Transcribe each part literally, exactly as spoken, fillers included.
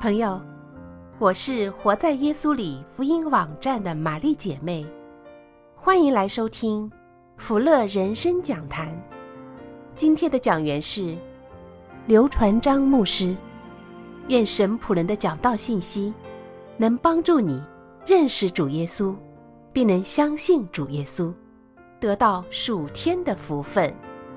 朋友，我是活在耶稣里福音网站的玛丽姐妹，欢迎来收听福乐人生讲坛。今天的讲员是刘传章牧师。愿神仆人的讲道信息能帮助你认识主耶稣，并能相信主耶稣，得到属天的福分。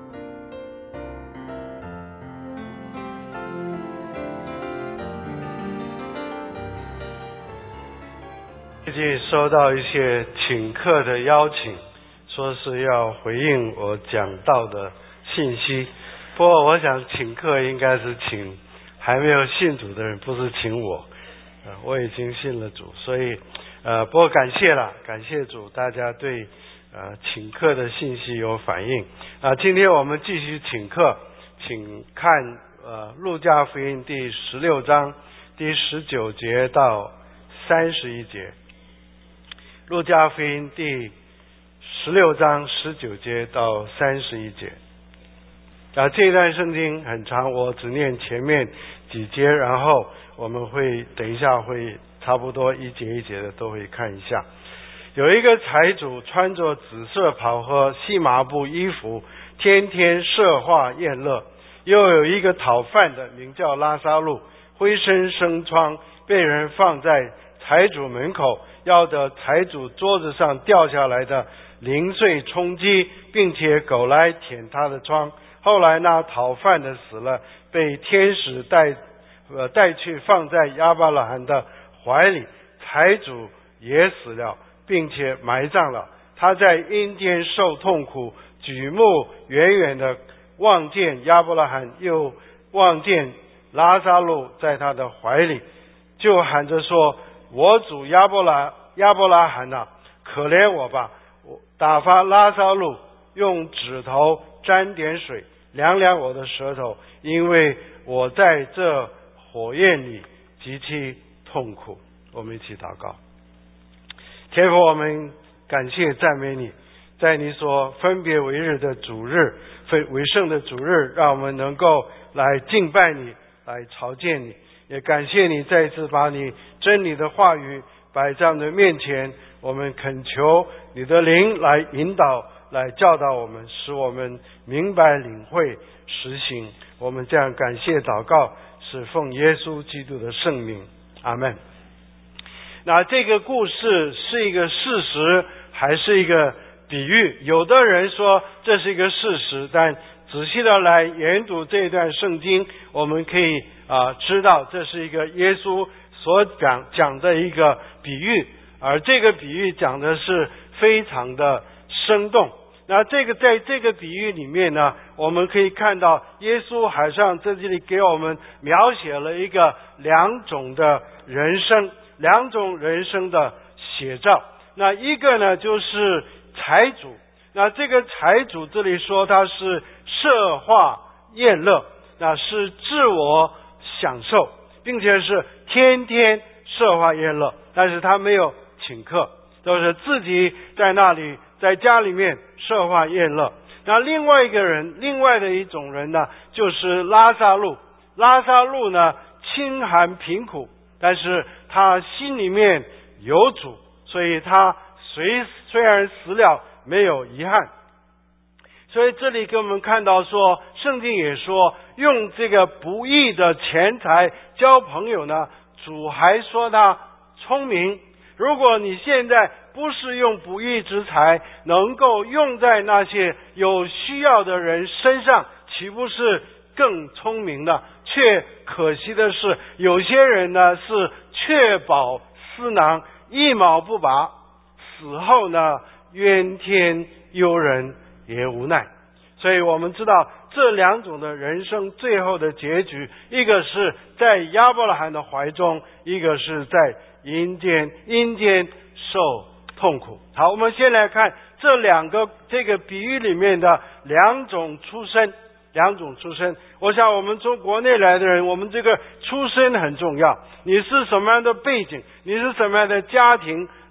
最近收到一些请客的邀请，说是要回应我讲道的信息。不过我想请客应该是请还没有信主的人，不是请我。呃，我已经信了主，所以呃，不过感谢了，感谢主，大家对呃请客的信息有反应。啊、呃，今天我们继续请客，请看呃路加福音第十六章第十九节到三十一节。路加福音第十六章十九节到三十一节。啊，这段圣经很长，我只念前面几节，然后我们会等一下会差不多一节一节的都会看一下。有一个财主穿着紫色袍和细麻布衣服，天天设化宴乐。又有一个讨饭的名叫拉撒路，灰身生疮，被人放在财主门口，要得财主桌子上掉下来的零碎充饥，并且狗来舔他的疮。后来那讨饭的死了，被天使带呃带去放在亚伯拉罕的怀里，财主也死了，并且埋葬了。他在阴间受痛苦，举目远远的望见亚伯拉罕，又望见拉撒路在他的怀里，就喊着说：我主亚伯拉亚伯拉罕啊，可怜我吧！打发拉撒路用指头沾点水，凉凉我的舌头，因为我在这火焰里极其痛苦。我们一起祷告。天父，我们感谢赞美你，在你所分别为日的主日，为圣的主日，让我们能够来敬拜你，来朝见你。也感谢你再次把你真理的话语摆在我们的面前，我们恳求你的灵来引导，来教导我们，使我们明白领会实行。我们这样感谢祷告，是奉耶稣基督的圣名，阿们。那这个故事是一个事实还是一个比喻？有的人说这是一个事实，但仔细的来研读这段圣经，我们可以啊、呃、知道这是一个耶稣所讲讲的一个比喻，而这个比喻讲的是非常的生动。那这个在这个比喻里面呢，我们可以看到耶稣好像在这里给我们描写了一个两种的人生，两种人生的写照。那一个呢就是财主，那这个财主这里说他是设化宴乐，那是自我享受，并且是天天设化宴乐，但是他没有请客，都是自己在那里在家里面设化宴乐。那另外一个人，另外的一种人呢，就是拉撒路。拉撒路呢清寒贫苦，但是他心里面有主，所以他虽虽然死了没有遗憾。所以这里给我们看到说，圣经也说用这个不义的钱财交朋友呢，主还说他聪明。如果你现在不是用不义之财能够用在那些有需要的人身上，岂不是更聪明呢？却可惜的是，有些人呢是确保私囊，一毛不拔，死后呢怨天尤人也无奈。所以我们知道这两种的人生最后的结局，一个是在亚伯拉罕的怀中，一个是在阴间阴间受痛苦。好，我们先来看这两个这个比喻里面的两种出身，两种出身。我想我们从国内来的人，我们这个出身很重要，你是什么样的背景，你是什么样的家庭，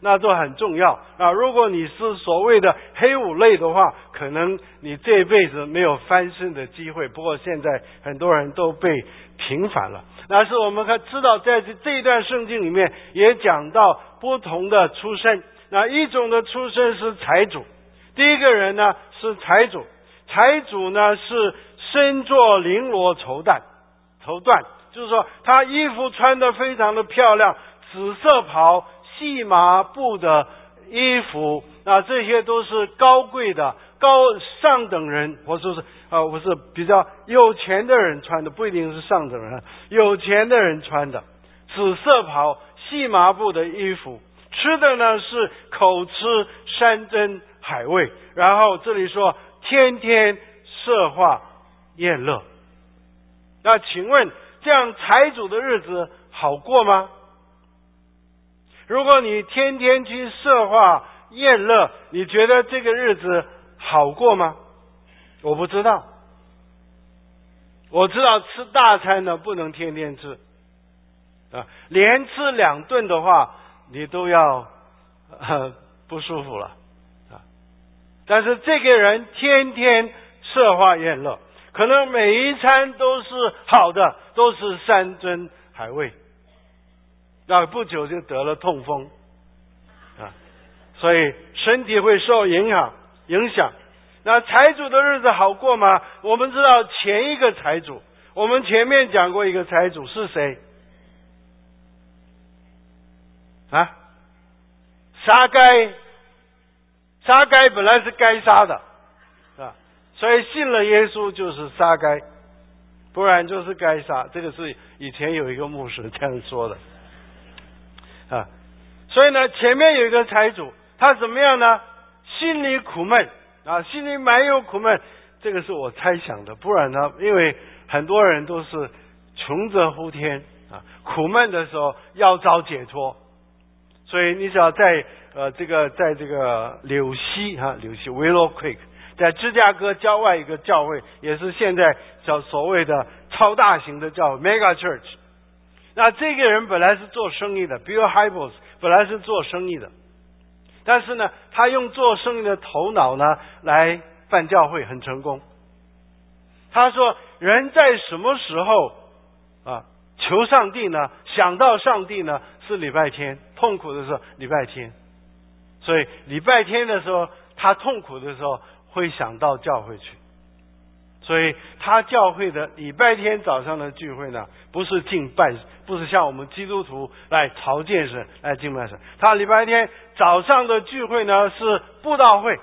那都很重要啊。如果你是所谓的黑五类的话，可能你这一辈子没有翻身的机会。不过现在很多人都被平反了。但是我们看知道，在这一段圣经里面也讲到不同的出身。那一种的出身是财主，第一个人呢是财主，财主呢是身着绫罗绸缎，绸缎就是说他衣服穿得非常的漂亮，紫色袍、细麻布的衣服，那这些都是高贵的高上等人，或者是呃，我是比较有钱的人穿的，不一定是上等人，有钱的人穿的紫色袍、细麻布的衣服，吃的呢是口吃山珍海味，然后这里说天天奢华宴乐。那请问这样财主的日子好过吗？如果你天天去奢华宴乐，你觉得这个日子好过吗？我不知道。我知道吃大餐呢不能天天吃啊，连吃两顿的话你都要呃不舒服了啊。但是这个人天天奢华宴乐，可能每一餐都是好的，都是山珍海味，那不久就得了痛风啊，所以身体会受影响影响。那财主的日子好过吗？我们知道前一个财主，我们前面讲过一个财主是谁啊？杀该，杀该本来是该杀的啊，所以信了耶稣就是杀该，不然就是该杀。这个是以前有一个牧师这样说的啊。所以呢，前面有一个财主，他怎么样呢？心里苦闷啊，心里蛮有苦闷，这个是我猜想的，不然呢，因为很多人都是穷则呼天啊，苦闷的时候要找解脱。所以你只要在呃这个在这个柳溪哈、啊、柳溪 Willow Creek， 在芝加哥郊外一个教会，也是现在叫所谓的超大型的教会 Mega Church。那这个人本来是做生意的 Bill Hybels 本来是做生意的，但是呢他用做生意的头脑呢来办教会，很成功。他说人在什么时候啊求上帝呢？想到上帝呢是礼拜天，痛苦的时候礼拜天，所以礼拜天的时候他痛苦的时候会想到教会去。所以他教会的礼拜天早上的聚会呢，不是敬拜，不是像我们基督徒来朝见神来敬拜神，他礼拜天早上的聚会呢是布道会。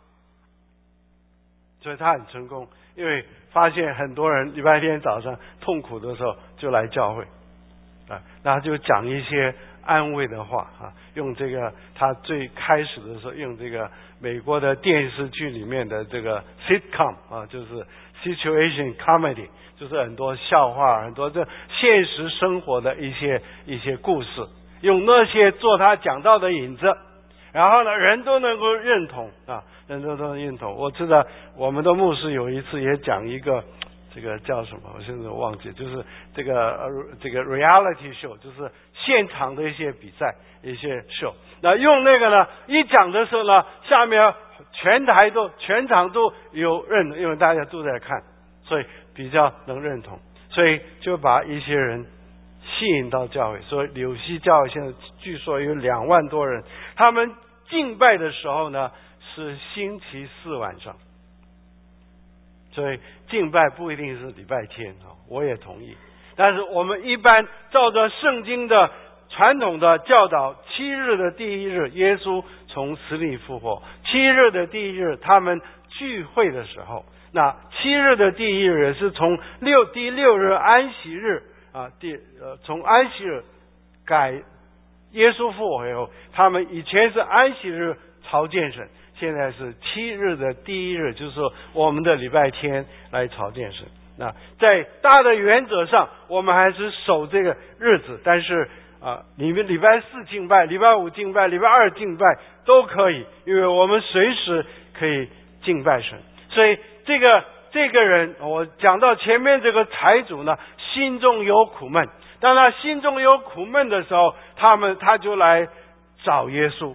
所以他很成功，因为发现很多人礼拜天早上痛苦的时候就来教会啊，那就讲一些安慰的话啊，用这个他最开始的时候用这个美国的电视剧里面的这个 sitcom 啊，就是 situation comedy， 就是很多笑话，很多这现实生活的一些一些故事，用那些做他讲到的引子，然后呢人都能够认同啊，人都能认同。我知道我们的牧师有一次也讲一个这个叫什么，我现在忘记，就是这个呃这个 reality show， 就是现场的一些比赛一些 show。那用那个呢，一讲的时候呢，下面全台都全场都有认，因为大家都在看，所以比较能认同，所以就把一些人吸引到教会。所以柳溪教会现在据说有两万多人，他们敬拜的时候呢是星期四晚上。所以敬拜不一定是礼拜天啊，我也同意。但是我们一般照着圣经的传统的教导，七日的第一日，耶稣从死里复活。七日的第一日，他们聚会的时候，那七日的第一日也是从六第六日安息日啊，第呃从安息日改耶稣复活以后，他们以前是安息日朝见神。现在是七日的第一日，就是说我们的礼拜天来朝见神。那在大的原则上，我们还是守这个日子，但是啊，你们礼拜四敬拜、礼拜五敬拜、礼拜二敬拜都可以，因为我们随时可以敬拜神。所以这个这个人，我讲到前面这个财主呢，心中有苦闷。当他心中有苦闷的时候，他们他就来找耶稣。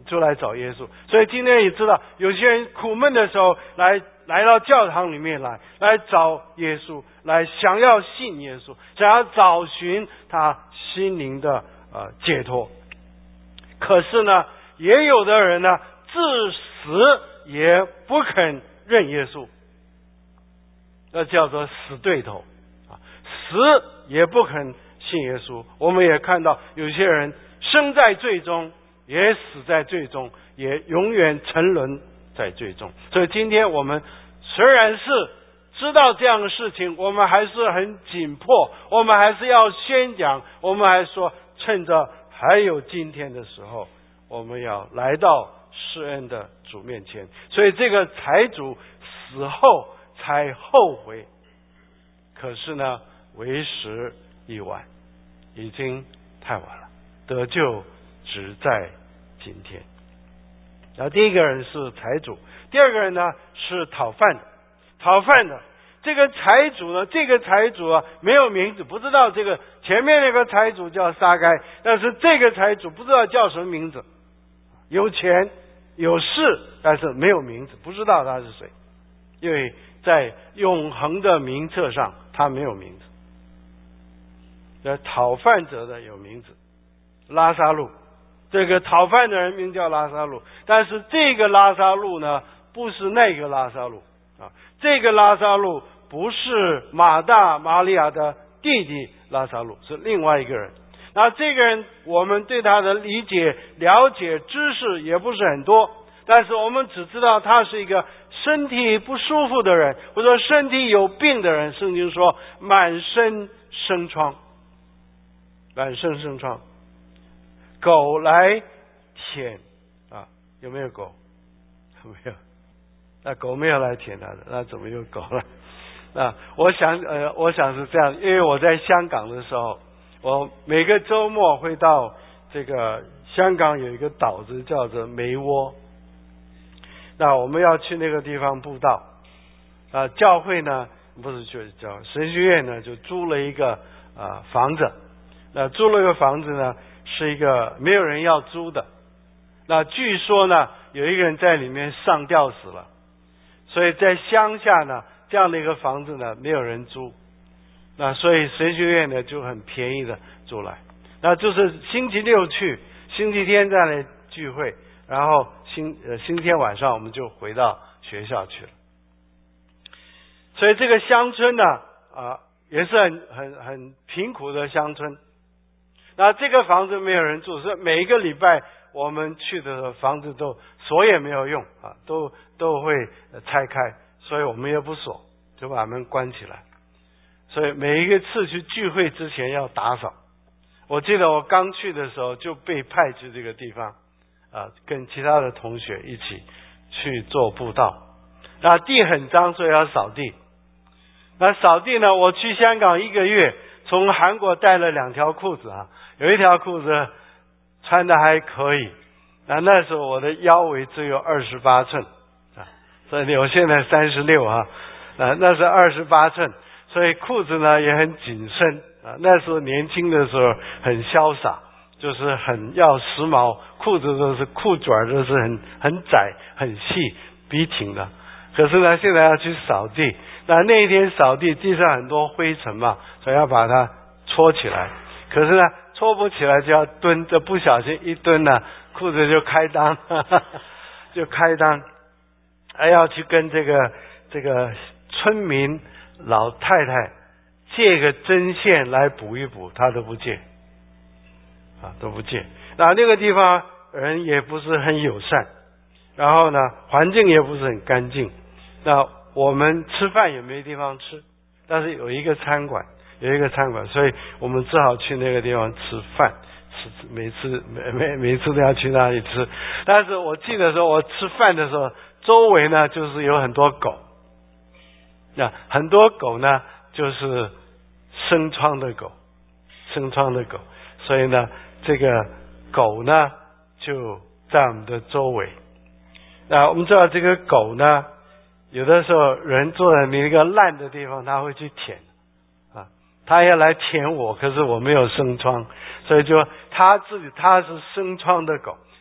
就来找耶稣。所以今天也知道，有些人苦闷的时候来来到教堂里面来，来找耶稣，来想要信耶稣，想要找寻他心灵的呃解脱。可是呢，也有的人呢，至死也不肯认耶稣，那叫做死对头啊，死也不肯信耶稣。我们也看到有些人生在罪中，也死在罪中，也永远沉沦在罪中。所以今天我们虽然是知道这样的事情，我们还是很紧迫，我们还是要宣讲，我们还说趁着还有今天的时候，我们要来到施恩的主面前。所以这个财主死后才后悔，可是呢，为时已晚，已经太晚了，得救只在今天。然后第一个人是财主，第二个人呢是讨饭的。讨饭的这个财主呢，这个财主啊没有名字，不知道这个前面那个财主叫撒该，但是这个财主不知道叫什么名字，有钱有势，但是没有名字，不知道他是谁，因为在永恒的名册上他没有名字。那讨饭者的有名字，拉撒路，这个讨饭的人名叫拉撒路，但是这个拉撒路呢，不是那个拉撒路啊，这个拉撒路不是马大玛利亚的弟弟拉撒路，是另外一个人。那这个人我们对他的理解、了解、知识也不是很多，但是我们只知道他是一个身体不舒服的人，或者说身体有病的人。圣经说满身生疮，满身生疮，狗来舔啊，有没有狗？没有，那狗没有来舔他的，那怎么有狗了？啊，我想呃，我想是这样，因为我在香港的时候，我每个周末会到这个香港有一个岛子叫做梅窝，那我们要去那个地方布道啊，教会呢不是就是教神学院呢就租了一个啊房子，那租了一个房子呢是一个没有人要租的，那据说呢有一个人在里面上吊死了，所以在乡下呢这样的一个房子呢没有人租，那所以神学院呢就很便宜的租来，那就是星期六去，星期天再来聚会，然后星呃星期天晚上我们就回到学校去了。所以这个乡村呢啊也是很很很贫苦的乡村，那这个房子没有人住，所以每一个礼拜我们去的时候房子都锁也没有用啊，都都会拆开，所以我们也不锁，就把门关起来。所以每一个次去聚会之前要打扫。我记得我刚去的时候就被派去这个地方啊，跟其他的同学一起去做布道。那地很脏，所以要扫地。那扫地呢，我去香港一个月，从韩国带了两条裤子啊，有一条裤子穿的还可以，那那时候我的腰围只有二十八寸啊，所以我现在三十六啊，啊那是二十八寸，所以裤子呢也很紧身啊。那时候年轻的时候很潇洒，就是很要时髦，裤子都是裤卷都是很很窄很细笔挺的。可是呢，现在要去扫地，那那一天扫地地上很多灰尘嘛，所以要把它搓起来。可是呢，搓不起来就要蹲着，不小心一蹲呢，裤子就开裆，呵呵就开裆，还要去跟这个这个村民老太太借个针线来补一补，他都不借，啊都不借。那那个地方人也不是很友善，然后呢，环境也不是很干净。那我们吃饭也没地方吃，但是有一个餐馆。有一个餐馆，所以我们只好去那个地方吃饭，吃每次每每每次都要去那里吃。但是我记得说，我吃饭的时候，周围呢就是有很多狗，那很多狗呢就是生疮的狗，生疮的狗，所以呢，这个狗呢就在我们的周围。那我们知道这个狗呢，有的时候人坐在你一个烂的地方，它会去舔。他要来舔我，可是我没有生疮，所以就他自己他是生疮的狗，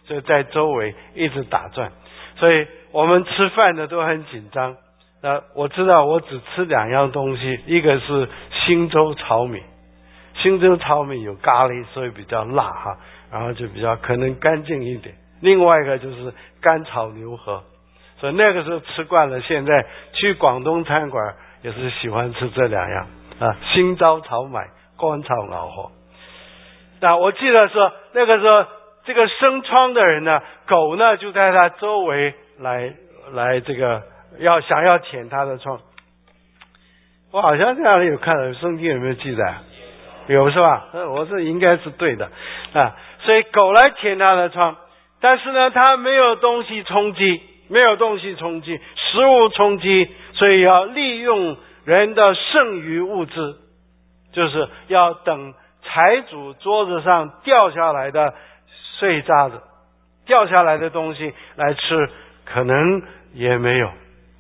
所以在周围一直打转。所以我们吃饭的都很紧张。那我知道我只吃两样东西，一个是星洲炒米，星洲炒米有咖喱，所以比较辣哈，然后就比较可能干净一点。另外一个就是干炒牛河，所以那个时候吃惯了，现在去广东餐馆也是喜欢吃这两样啊，星洲炒米、干炒牛河。那我记得说那个时候这个生疮的人呢，狗呢就在他周围来来这个要想要舔他的疮。我好像这样有看到圣经有没有记载？有是吧？我这应该是对的啊。所以狗来舔他的疮，但是呢，它没有东西充饥，没有东西充饥，食物充饥，所以要利用人的剩余物质，就是要等财主桌子上掉下来的碎渣子，掉下来的东西来吃，可能也没有，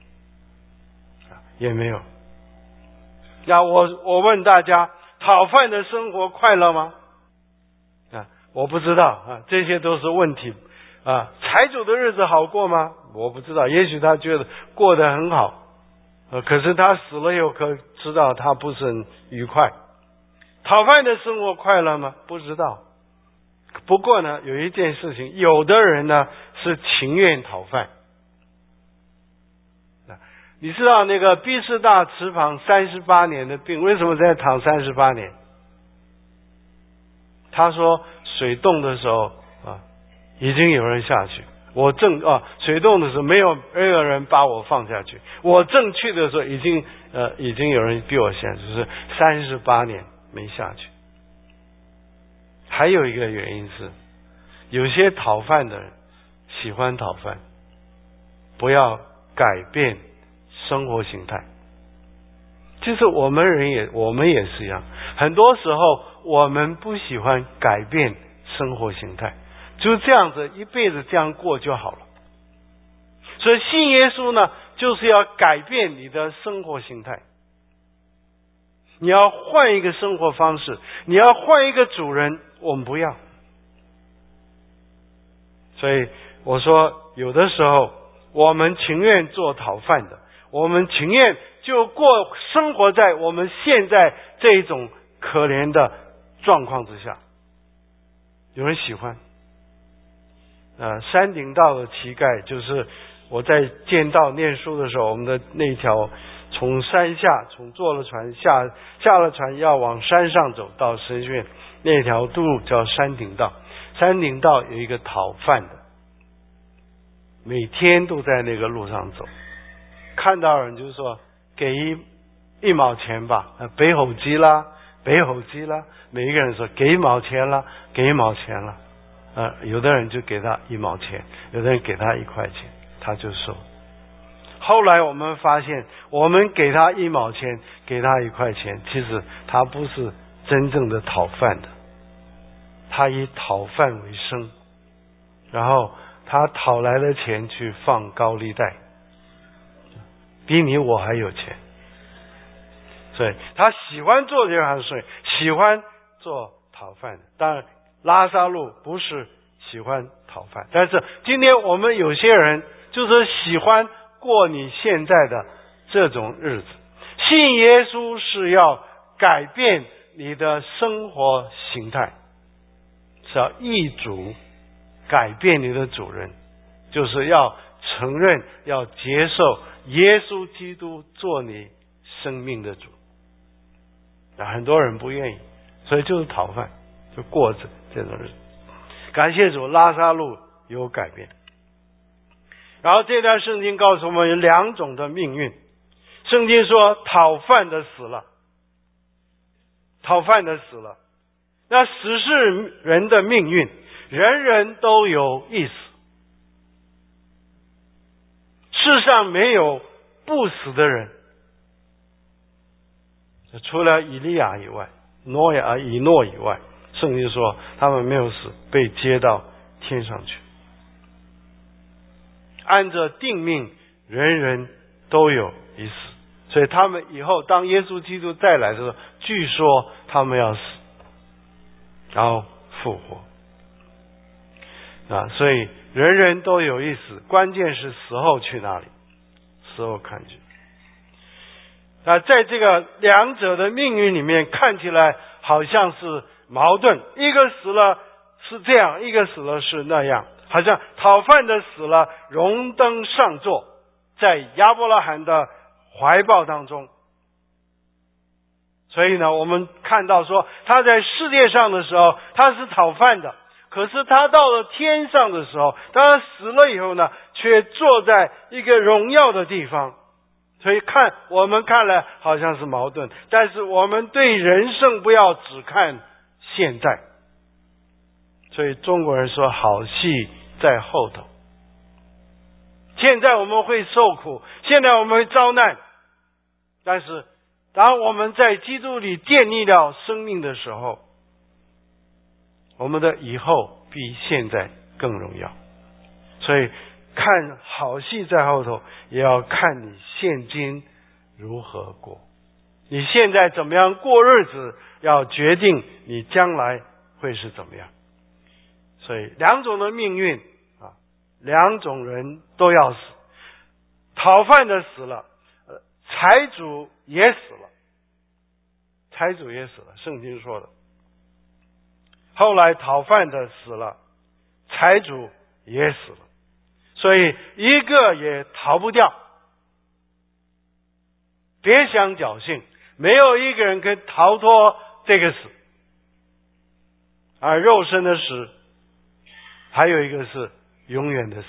也没有。那我我问大家，讨饭的生活快乐吗？啊，我不知道啊，这些都是问题啊。财主的日子好过吗？我不知道，也许他觉得过得很好，呃，可是他死了以后可知道他不是很愉快。讨饭的生活快乐吗？不知道。不过呢，有一件事情，有的人呢是情愿讨饭。你知道那个毕士大池旁三十八年的病，为什么在躺三十八年？他说水冻的时候啊，已经有人下去，我正啊水冻的时候没有没有人把我放下去，我正去的时候已经呃已经有人比我先，就是三十八年没下去。还有一个原因是，有些讨饭的人喜欢讨饭，不要改变生活形态。其实我们人也我们也是一样，很多时候我们不喜欢改变生活形态，就这样子一辈子这样过就好了。所以信耶稣呢，就是要改变你的生活形态，你要换一个生活方式，你要换一个主人，我们不要。所以我说，有的时候我们情愿做讨饭的，我们情愿就过生活在我们现在这种可怜的状况之下。有人喜欢呃，山顶道的乞丐，就是我在剑道念书的时候，我们的那条从山下从坐了船下下了船要往山上走到神学院那条路叫山顶道。山顶道有一个讨饭的，每天都在那个路上走，看到人就说给一一毛钱吧，北吼鸡啦北吼鸡啦，每一个人说给一毛钱啦给一毛钱啦，呃，有的人就给他一毛钱，有的人给他一块钱，他就收。后来我们发现，我们给他一毛钱，给他一块钱，其实他不是真正的讨饭的，他以讨饭为生，然后他讨来的钱去放高利贷，比你我还有钱，所以他喜欢做这样的事，喜欢做讨饭的。当然拉撒路不是喜欢讨饭，但是今天我们有些人就是喜欢过你现在的这种日子。信耶稣是要改变你的生活形态，是要义主改变你的主人，就是要承认要接受耶稣基督做你生命的主。很多人不愿意，所以就是讨饭，就过着这种日子。感谢主，拉撒路有改变。然后这段圣经告诉我们有两种的命运。圣经说讨饭的死了，讨饭的死了。那死是人的命运，人人都有一死，世上没有不死的人，除了以利亚以外，诺亚以诺以外，圣经说他们没有死，被接到天上去。按着定命，人人都有一死，所以他们以后当耶稣基督再来的时候，据说他们要死，然后复活。 啊，所以人人都有一死，关键是死后去哪里，死后看去。啊，在这个两者的命运里面，看起来好像是矛盾，一个死了是这样，一个死了是那样，好像讨饭的死了，荣登上座，在亚伯拉罕的怀抱当中。所以呢，我们看到说，他在世界上的时候他是讨饭的，可是他到了天上的时候，当他死了以后呢，却坐在一个荣耀的地方。所以看我们看来好像是矛盾，但是我们对人生不要只看现在。所以中国人说好戏在后头。现在我们会受苦，现在我们会遭难，但是当我们在基督里建立了生命的时候，我们的以后比现在更荣耀。所以看好戏在后头，也要看你现今如何过。你现在怎么样过日子，要决定你将来会是怎么样。所以两种的命运啊，两种人都要死。讨饭的死了，财主也死了，财主也死了，圣经说的。后来讨饭的死了，财主也死了，所以一个也逃不掉。别想侥幸，没有一个人可以逃脱这个死。而肉身的死，还有一个是永远的死。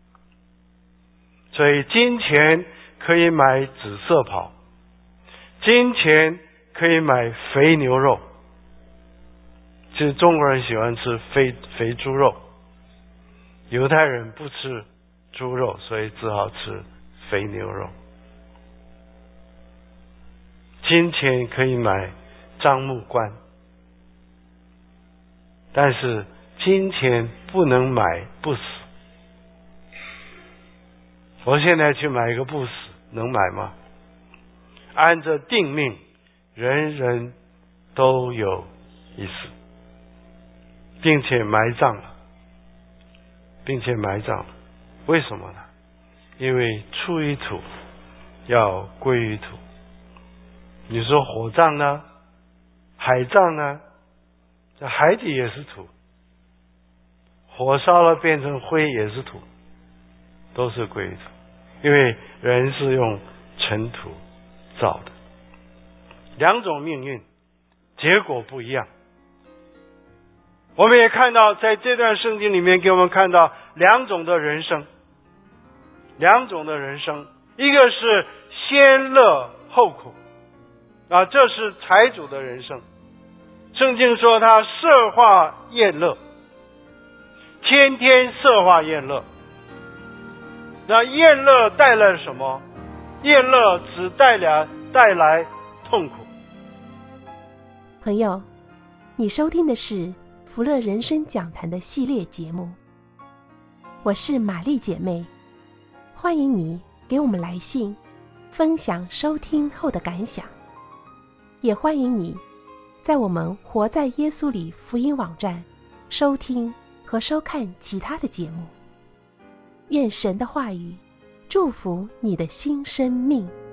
所以金钱可以买紫色袍，金钱可以买肥牛肉。其实中国人喜欢吃肥肥猪肉，犹太人不吃猪肉，所以只好吃肥牛肉。金钱可以买樟木冠，但是金钱不能买不死。我现在去买一个不死，能买吗？按着定命，人人都有一死，并且埋葬了，并且埋葬了。为什么呢？因为出于土，要归于土。你说火葬呢？海葬呢？这海底也是土，火烧了变成灰也是土，都是归于土。因为人是用尘土造的，两种命运结果不一样。我们也看到在这段圣经里面给我们看到两种的人生，两种的人生，一个是先乐后苦啊，这是财主的人生。圣经说他奢华宴乐，天天奢华宴乐。那宴乐带来什么？宴乐只带来带来痛苦。 朋友，你收听的是福乐人生讲坛的系列节目，我是玛丽姐妹，欢迎你给我们来信，分享收听后的感想，也欢迎你在我们活在耶稣里福音网站收听和收看其他的节目。愿神的话语祝福你的新生命。